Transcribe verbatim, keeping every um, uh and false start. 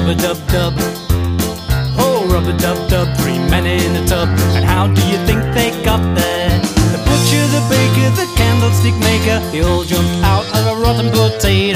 rub-a-dub-dub. Oh, rub-a-dub-dub, three men in a tub. And how do you think they got there? The butcher, the baker, the candlestick maker, they all jumped out of a rotten potato.